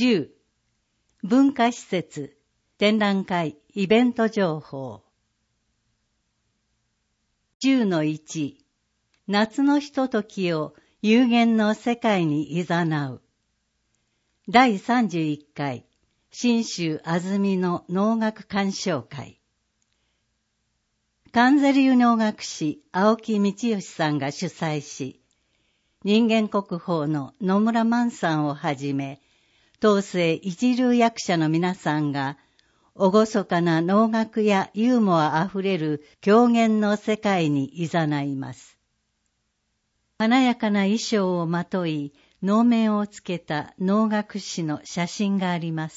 10、文化施設、展覧会、イベント情報。10-1、夏のひとときを有限の世界に誘う。第31回、信州安曇野能楽鑑賞会。観世流能楽師青木道義さんが主催し、人間国宝の野村万さんをはじめ、当世一流役者の皆さんが、厳かな能楽やユーモアあふれる狂言の世界に誘います。華やかな衣装をまとい、能面をつけた能楽師の写真があります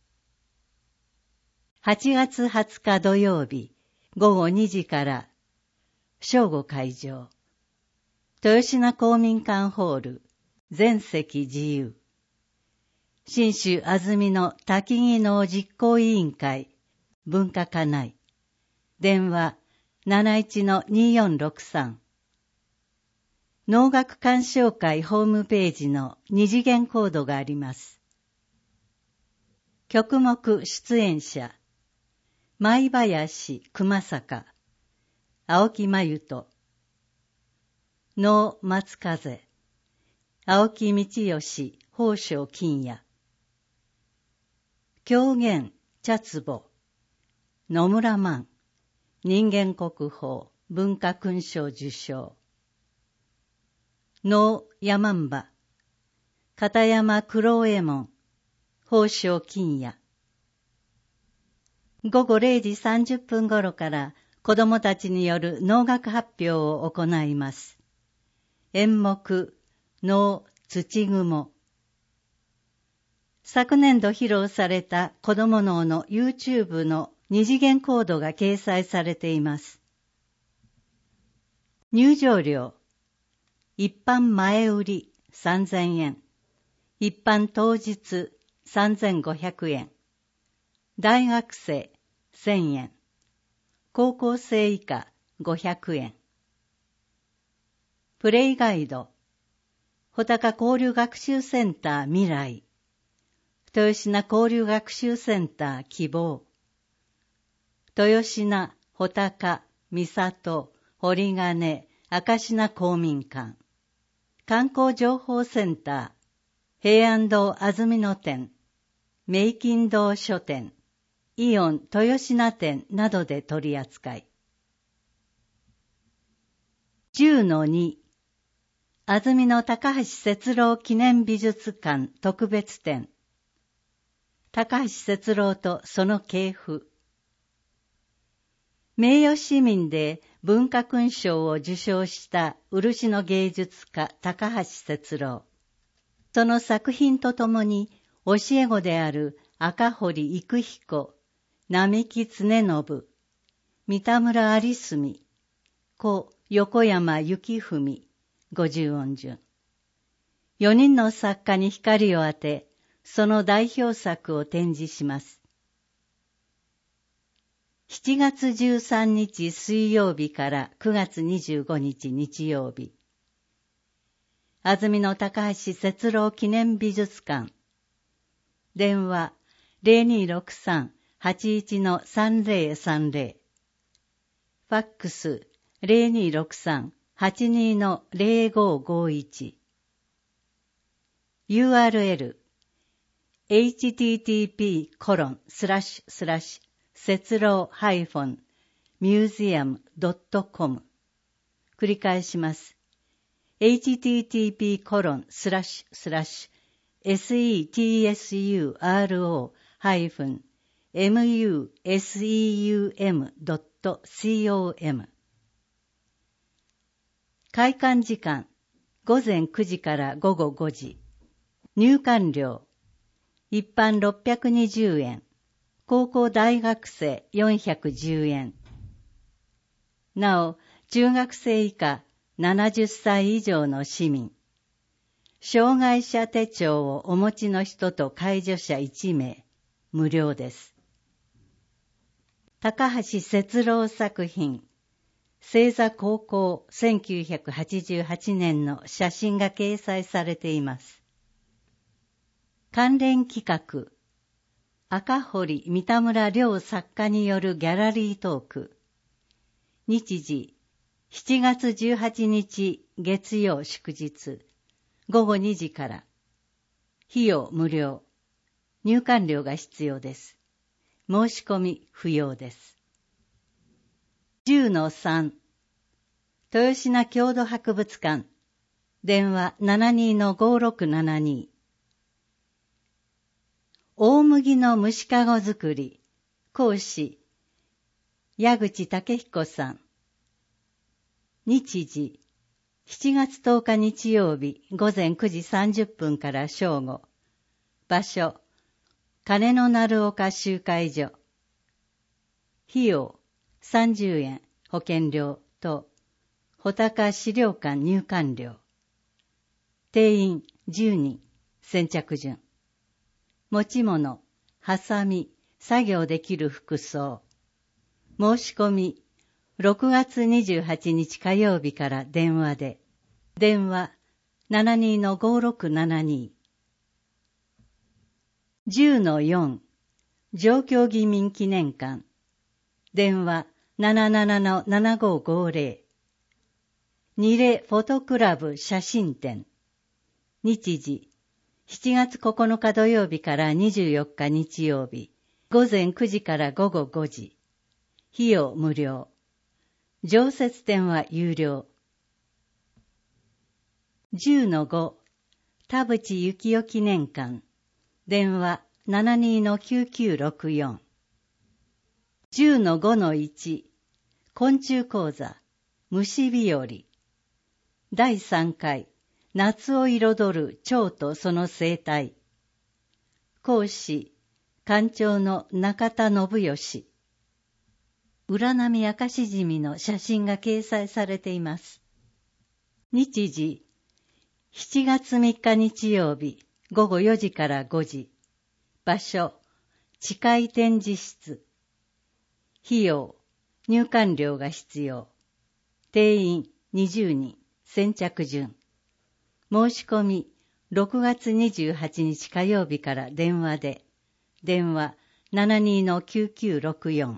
。8月20日土曜日、午後2時から、正午会場。豊品公民館ホール、全席自由。信州安曇野滝木能実行委員会、文化課内。電話、71-2463。能楽鑑賞会ホームページの二次元コードがあります。曲目出演者、舞林熊坂、青木真由と、能松風、青木道義宝生金也、狂言茶壺、野村万、人間国宝文化勲章受章、能山姥、片山黒右衛門、宝生金也。午後0時30分頃から子どもたちによる能楽発表を行います。演目、能土雲。昨年度披露された子ども能の YouTube の二次元コードが掲載されています。入場料、一般前売り3000円、一般当日3500円、大学生1000円、高校生以下500円。プレイガイド、穂高交流学習センター未来、豊品交流学習センター希望、豊品、穂高、三郷、堀金、明品公民館、観光情報センター、平安堂安曇野店、明金堂書店、イオン豊品店などで取り扱い。10-2、安曇野高橋節郎記念美術館特別展。高橋節郎とその系譜。名誉市民で文化勲章を受章した漆の芸術家高橋節郎。その作品とともに教え子である赤堀育彦、並木常信、三田村有澄、故横山幸文、50音順。4人の作家に光を当て、その代表作を展示します。7月13日水曜日から9月25日日曜日。安曇野高橋節郎記念美術館。電話0263-81-3030。ファックス0263-82-0551。URL http://節郎-museum.com 繰り返します。http://setro-museum.com 開館時間午前9時から午後5時。入館料一般620円、高校大学生410円。なお、中学生以下70歳以上の市民、障害者手帳をお持ちの人と介助者1名、無料です。高橋節郎作品、星座高校1988年の写真が掲載されています。 関連企画、赤堀三田村両作家によるギャラリートーク。日時、7月18日月曜祝日、午後2時から。費用無料。入館料が必要です。申し込み不要です。10-3 豊品郷土博物館電話 72-5672 大麦の蒸しかご作り講師矢口武彦さん。日時7月10日日曜日午前9時30分から正午。場所鐘の鳴岡集会所。費用30円保険料と穂高資料館入館料。定員10人先着順。持ち物ハサミ作業できる服装。申し込み6月28日火曜日から電話で。電話 72-5672 10-4 上京議民記念館電話 77-7550 ニレフォトクラブ写真展。日時7月9日土曜日から24日日曜日午前9時から午後5時。費用無料。常設展は有料。10-5 田淵幸雄記念館電話 72-9964 10-5-1 昆虫講座虫日和第3回夏を彩る蝶とその生態。講師館長の中田信義。浦波明石締みの写真が掲載されています。日時7月3日日曜日午後4時から5時。場所地下展示室。費用入館料が必要。定員20人先着順。申し込み6月28日火曜日から電話で。電話 72-9964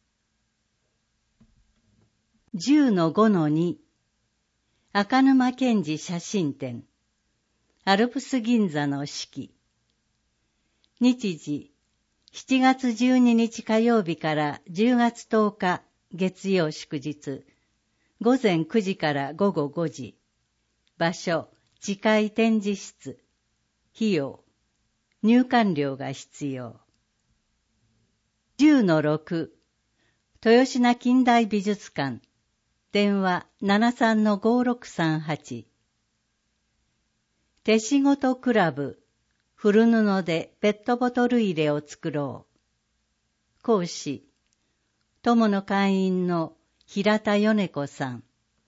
10-5-2 赤沼健治写真展アルプス銀座の式。日時7月12日火曜日から10月10日月曜祝日午前9時から午後5時。場所地下展示室。費用入館料が必要。10-6 豊品近代美術館電話 73-5638 手仕事クラブ古布でペットボトル入れを作ろう。講師友の会員の平田米子さん。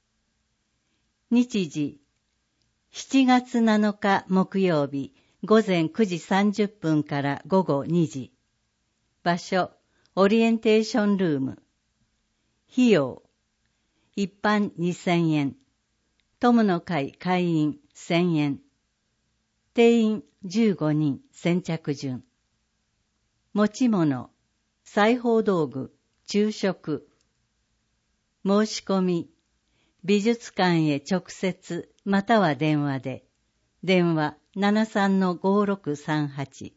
日時7月7日木曜日午前9時30分から午後2時。場所オリエンテーションルーム。費用一般2000円。友の会会員1000円。定員15人先着順。持ち物裁縫道具昼食。申し込み美術館へ直接または電話で。電話 73-5638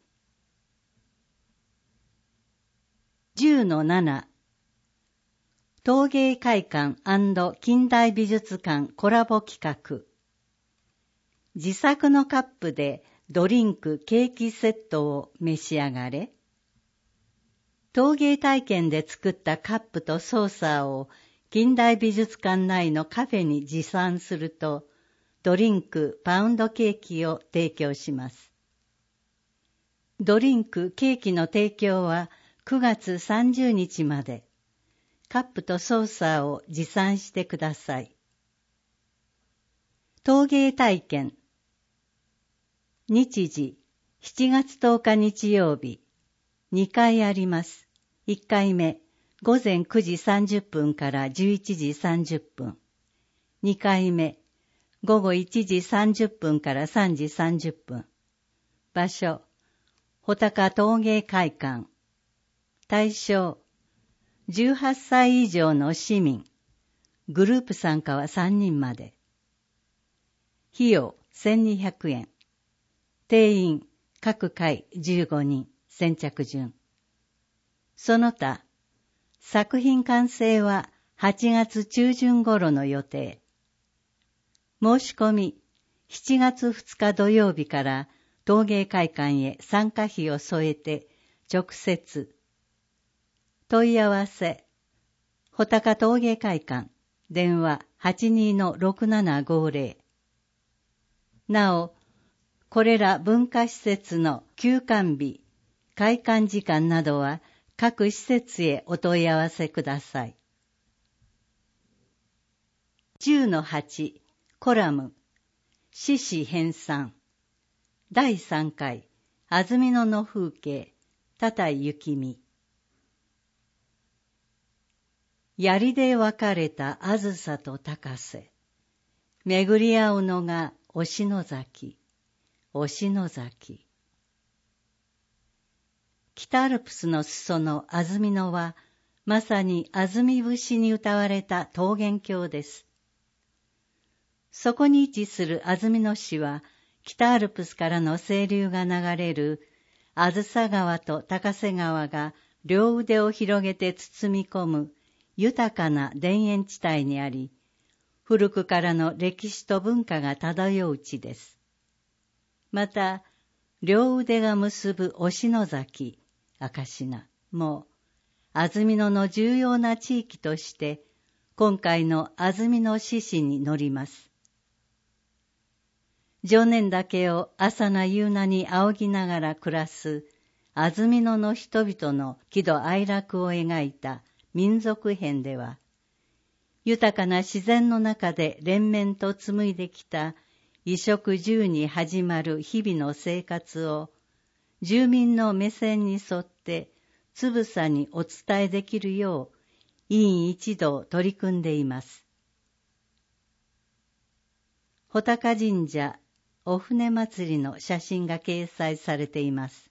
10-7 陶芸会館&近代美術館コラボ企画。自作のカップでドリンクケーキセットを召し上がれ。陶芸体験で作ったカップとソーサーを近代美術館内のカフェに持参すると、ドリンクパウンドケーキを提供します。ドリンクケーキの提供は9月30日まで。カップとソーサーを持参してください。陶芸体験。日時7月10日日曜日。2回あります。1回目、午前9時30分から11時30分。2回目、午後1時30分から3時30分。場所、 穂高陶芸会館。対象、18歳以上の市民。グループ参加は3人まで。費用1200円。定員各回15人。先着順。その他、作品完成は8月中旬頃の予定。申し込み、7月2日土曜日から陶芸会館へ参加費を添えて直接。問い合わせ、穂高陶芸会館、電話 82-6750。なお、これら文化施設の休館日、開館時間などは各施設へお問い合わせください。10-8コラム獅子編纂第3回安曇野の風景多田幸美。槍で分かれたあずさと高瀬、巡り合うのが忍野崎、忍野崎。北アルプスの裾の安曇野は、まさに安曇節に歌われた桃源郷です。そこに位置する安曇野市は、北アルプスからの清流が流れる、あずさ川と高瀬川が両腕を広げて包み込む豊かな田園地帯にあり、古くからの歴史と文化が漂う地です。また、両腕が結ぶ忍野崎、赤品も、安曇野の重要な地域として、今回の安曇野獅子に乗ります。常年岳を朝な夕なに仰ぎながら暮らす安曇野の人々の喜怒哀楽を描いた民族編では、豊かな自然の中で連綿と紡いできた衣食住に始まる日々の生活を住民の目線に沿ってつぶさにお伝えできるよう委員一同取り組んでいます。穂高神社お船祭りの写真が掲載されています。